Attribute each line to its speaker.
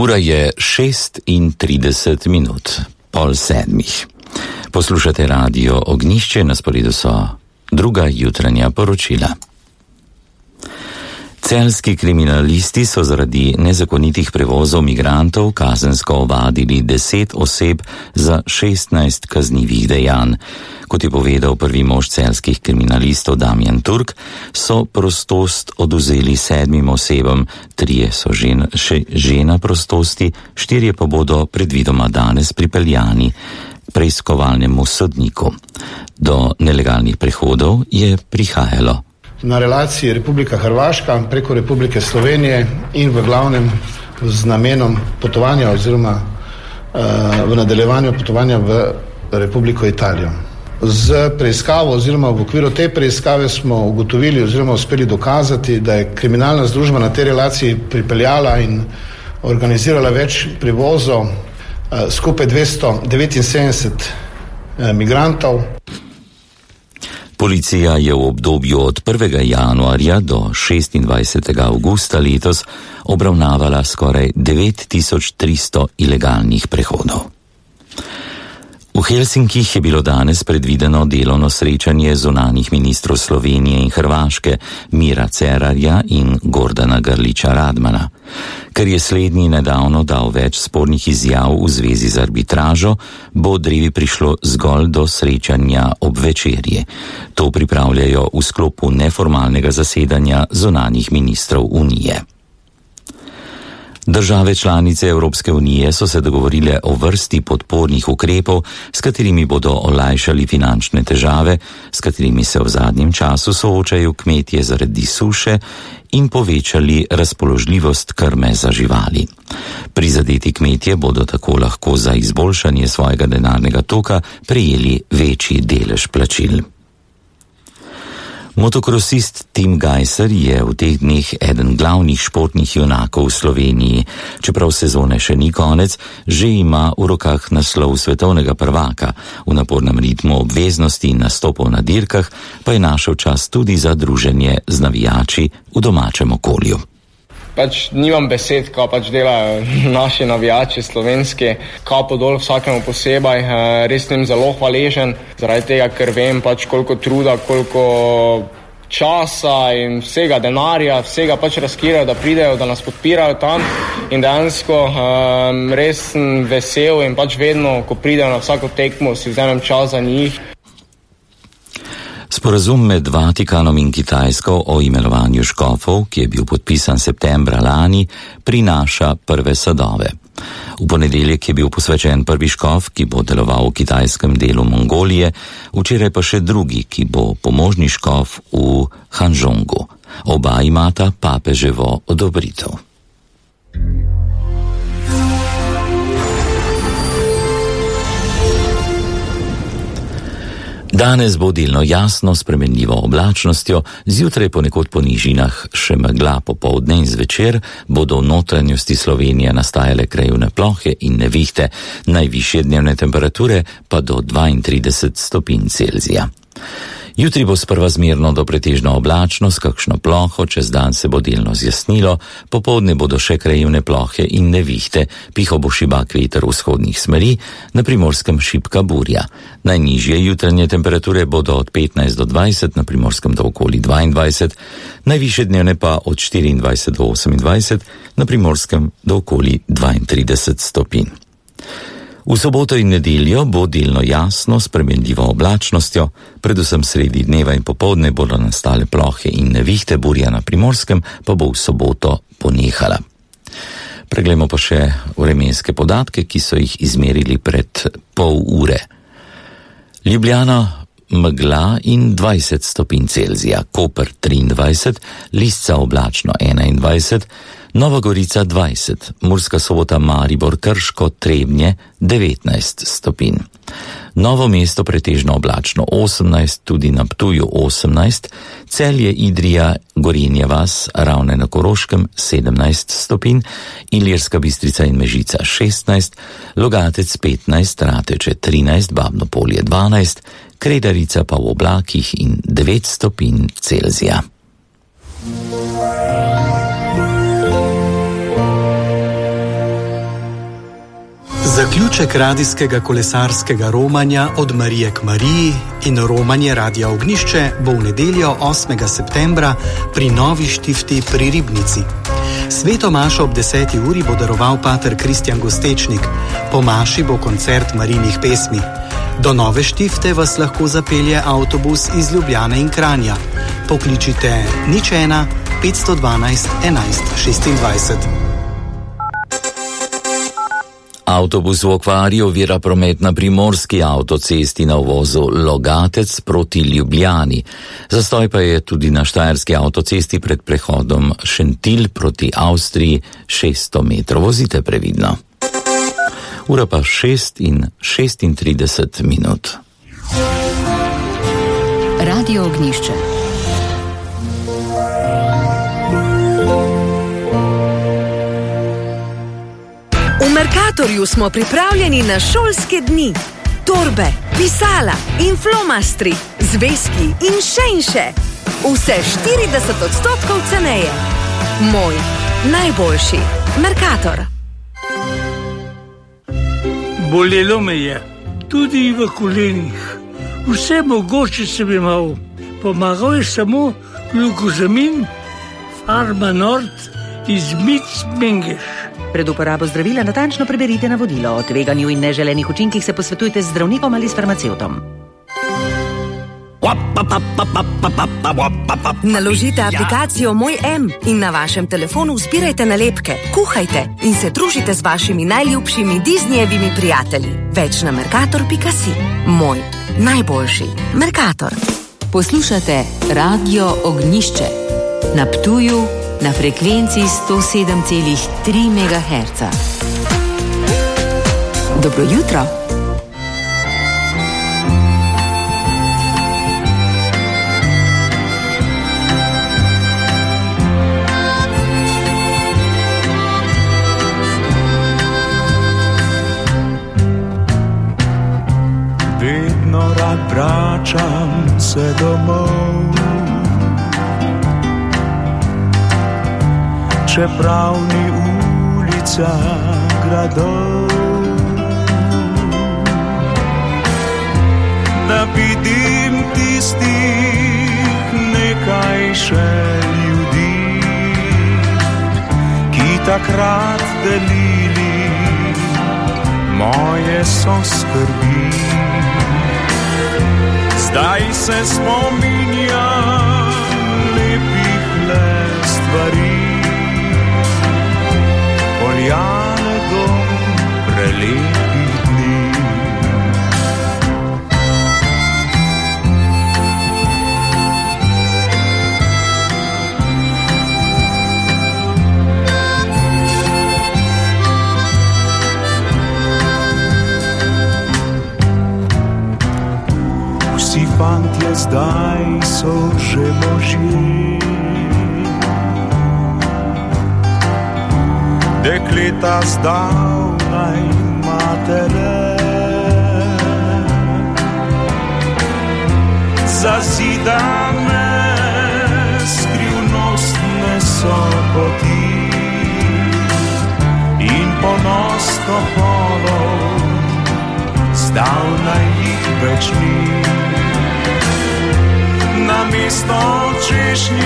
Speaker 1: Ura je 6:30, 6:30. Poslušate Radio Ognjišče, na sporedu so druga jutranja poročila. Celjski kriminalisti so zaradi nezakonitih prevozov migrantov kazensko ovadili 10 oseb za 16 kaznivih dejanj. Kot je povedal prvi mož celjskih kriminalistov Damjan Turk, so prostost odvzeli 7 osebam, 3 so že na prostosti, 4 pa bodo predvidoma danes pripeljani preiskovalnemu sodniku. Do nelegalnih prehodov je prihajalo
Speaker 2: na relaciji Republika Hrvaška preko Republike Slovenije in v glavnem z namenom potovanja oziroma v nadaljevanju potovanja v Republiko Italijo. Z preiskavo oziroma v okviru te preiskave smo ugotovili oziroma uspeli dokazati, da je kriminalna združba na tej relaciji pripeljala in organizirala več prevozov, skupaj 279 migrantov.
Speaker 1: Policija je v obdobju od 1. januarja do 26. avgusta letos obravnavala skoraj 9300 ilegalnih prehodov. V Helsinkih je bilo danes predvideno delovno srečanje zunanjih ministrov Slovenije in Hrvaške Mira Cerarja in Gordana Grlića Radmana. Ker je slednji nedavno dal več spornih izjav v zvezi z arbitražo, bo drevi prišlo zgolj do srečanja ob večerji. To pripravljajo v sklopu neformalnega zasedanja zunanjih ministrov Unije. Države članice Evropske unije so se dogovorile o vrsti podpornih ukrepov, s katerimi bodo olajšali finančne težave, s katerimi se v zadnjem času soočajo kmetje zaradi suše, in povečali razpoložljivost krme za živali. Prizadeti kmetje bodo tako lahko za izboljšanje svojega denarnega toka prejeli večji delež plačil. Motokrosist Tim Gajser je v teh dneh eden glavnih športnih junakov v Sloveniji. Čeprav sezone še ni konec, že ima v rokah naslov svetovnega prvaka. V napornem ritmu obveznosti in nastopov na dirkah pa je našel čas tudi za druženje z navijači v domačem okolju.
Speaker 3: Nimam besed, kaj delajo naši navijači slovenski, kapo dol vsakemu posebej, res sem zelo hvaležen, zaradi tega, ker vem koliko truda, koliko časa in vsega denarja, vsega razkirajo, da pridejo, da nas podpirajo tam, in dejansko res sem vesel in vedno, ko pridejo na vsako tekmo, si vzamem čas za njih.
Speaker 1: Sporazum med Vatikanom in Kitajsko o imenovanju škofov, ki je bil podpisan septembra lani, prinaša prve sadove. V ponedeljek je bil posvečen prvi škof, ki bo deloval v kitajskem delu Mongolije, včeraj pa še drugi, ki bo pomožni škof v Hanžongu. Oba imata papeževo odobritev. Danes bo delno jasno, s spremenljivo oblačnostjo, zjutraj ponekod po nižinah še megla, popoldne in zvečer bodo v notranjosti Slovenije nastajale krajevne plohe in nevihte, najvišje dnevne temperature pa do 32 stopinj Celzija. Jutri bo sprva zmerno do pretežno oblačno, s kakšno ploho, čez dan se bo delno zjasnilo, popoldne bodo še krajevne plohe in nevihte, pihal bo šibak veter vzhodnih smeri, na Primorskem šibka burja. Najnižje jutranje temperature bodo od 15 do 20, na Primorskem do okoli 22, najvišje dnevne pa od 24 do 28, na Primorskem do okoli 32 stopinj. V soboto in nedeljo bo delno jasno, s spremenljivo oblačnostjo, predvsem sredi dneva in popoldne bodo nastale plohe in nevihte, burja na Primorskem pa bo v soboto ponehala. Preglejmo pa še vremenske podatke, ki so jih izmerili pred pol ure. Ljubljana megla in 20 stopinj Celzija, Koper 23, Lisca oblačno 21, Nova Gorica 20, Murska Sobota, Maribor, Krško, Trebnje 19 stopinj. Novo mesto pretežno oblačno 18, tudi na Ptuju 18, Celje, Idrija, Gorenje vas, Ravne na Koroškem 17 stopinj, Ilirska Bistrica in Mežica 16, Logatec 15, Rateče 13, Babno Polje 12, Kredarica pa v oblakih in 9 stopinj Celzija.
Speaker 4: Zaključek radijskega kolesarskega romanja Od Marije k Mariji in romanje Radia Ognjišče bo v nedeljo 8. septembra pri Novi Štifti pri Ribnici. Sveto mašo ob 10. uri bo daroval pater Kristjan Gostečnik. Po maši bo koncert Marijinih pesmi. Do Nove Štifte vas lahko zapelje avtobus iz Ljubljane in Kranja. Pokličite 01 512 11 26.
Speaker 1: Avtobus v okvarju ovira promet na primorski avtocesti na uvozu Logatec proti Ljubljani. Zastoj pa je tudi na štajerski avtocesti pred prehodom Šentilj proti Avstriji 600 metrov. Vozite previdno. Ura pa 6:36.
Speaker 5: Radio Ognjišče.
Speaker 6: V Mercatorju smo pripravljeni na šolske dni. Torbe, pisala in flomastri, zvezki in še. Vse 40% ceneje. Moj najboljši Mercator.
Speaker 7: Bolelo me je, tudi v kolenih. Vse mogoče sem imel. Pomagal je samo glukozamin, Farma Nord iz Mic Mengeš.
Speaker 8: Pred uporabo zdravila natančno preberite navodilo. O tveganju in neželenih učinkih se posvetujte z zdravnikom ali s farmacevtom.
Speaker 6: Naložite aplikacijo Moj M in na vašem telefonu zbirajte nalepke, kuhajte in se družite z vašimi najljubšimi Disneyjevimi prijatelji. Več na mercator.si. Moj najboljši Mercator.
Speaker 5: Poslušate Radio Ognjišče na Ptuju na frekvenci 107,3 MHz. Dobro jutro.
Speaker 9: Vedno rad vračam se domov, čeprav ni ulica gradov, da vidim tistih nekaj še ljudi, ki takrat delili moje soskrbi. Zdaj se spominjam lepih le stvari, poljane do prelepih dni. Vsi fantje zdaj so že možje, dekleta zdavnaj matere, zazidane skrivnostne so poti in ponosno polov zdavnaj jih več ni. Namesto češnje